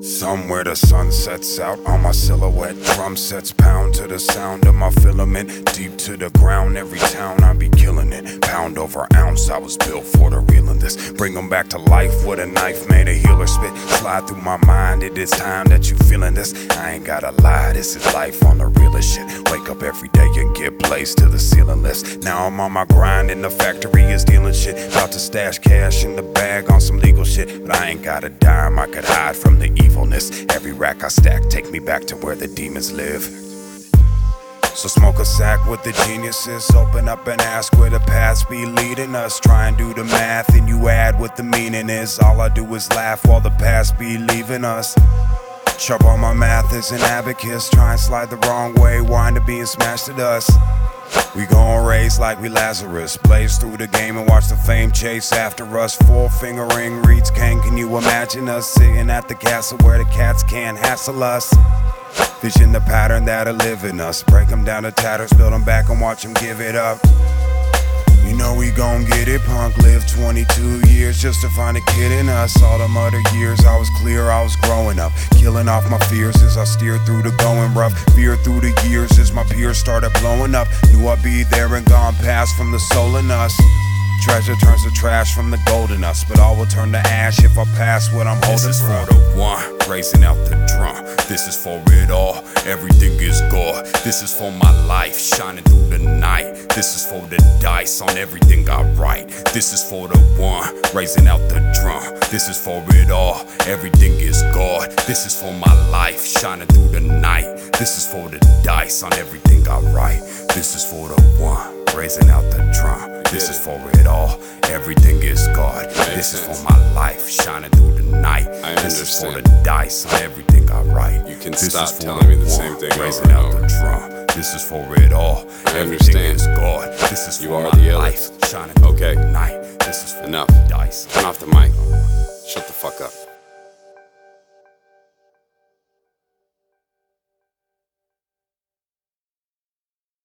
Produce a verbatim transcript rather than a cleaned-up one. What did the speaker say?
Somewhere the sun sets out on my silhouette. Drum sets pound to the sound of my filament. Deep to the ground, every town I be killing it. Pound over ounce, I was built for the real in this. Bring them back to life with a knife, made a healer spit. Slide through my mind, it is time that you feeling this. I ain't gotta lie, this is life on the realest shit. Wake up every day and get placed to the ceiling list. Now I'm on my grind and the factory is dealing shit. About to stash cash in the bag on some legal shit. But I ain't got a dime, I could hide from the evilness. Every rack I stack take me back to where the demons live. So smoke a sack with the geniuses. Open up and ask where the past be leading us. Try and do the math and you add what the meaning is. All I do is laugh while the past be leaving us. Sharp on my math is an abacus. Try and slide the wrong way, wind up being smashed to dust. We gon' raise like we Lazarus. Blaze through the game and watch the fame chase after us. Four finger ring reads Kane. Can you imagine us sitting at the castle where the cats can't hassle us? Vision the pattern that'll live in us. Break them down to tatters, build them back and watch them give it up. You know we gon' get it, punk. Lived twenty-two years just to find a kid in us. All them other years I was clear, I was growing up. Killing off my fears as I steered through the going rough. Fear through the years as my peers started blowing up. Knew I'd be there and gone past from the soul in us. Treasure turns to trash from the gold in us, but all will turn to ash if I pass what I'm holding. This is for the one, raising out the drum. This is for it all, everything is God. This is for my life, shining through the night. This is for the dice on everything I write. This is for the one, raising out the drum. This is for it all, everything is God. This is for my life, shining through the night. This is for the dice on everything I write. This is for the one, raising out the drum. This is for it all, everything is God. This is for my life, shining through the night. This is for the dice on everything I write. You can stop telling me the same thing raising out the drum. This is for it all, everything is God. This is for my life, shining through the night. This is for the dice. Turn off the mic. Shut the fuck up.